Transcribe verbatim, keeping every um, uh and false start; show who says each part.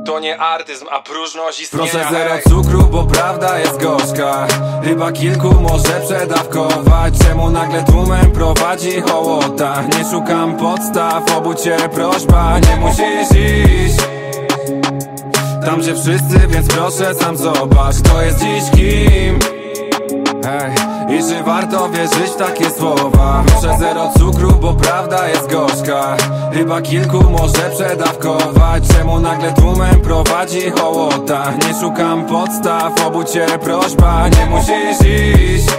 Speaker 1: To nie artyzm, a próżność istnienia.
Speaker 2: Proszę zero cukru, bo prawda jest gorzka. Chyba kilku może przedawkować. Czemu nagle tłumem prowadzi hołota? Nie szukam podstaw, obudź się prośba. Nie musisz iść tam, gdzie wszyscy, więc proszę sam zobacz, kto jest dziś kim. Hej, i czy warto wierzyć w takie słowa? Proszę zero cukru, bo prawda jest gorzka. Chyba kilku może przedawkować. Czemu nagle tłumem prowadzi hołota? Nie szukam podstaw, obudź się prośba. Nie musisz iść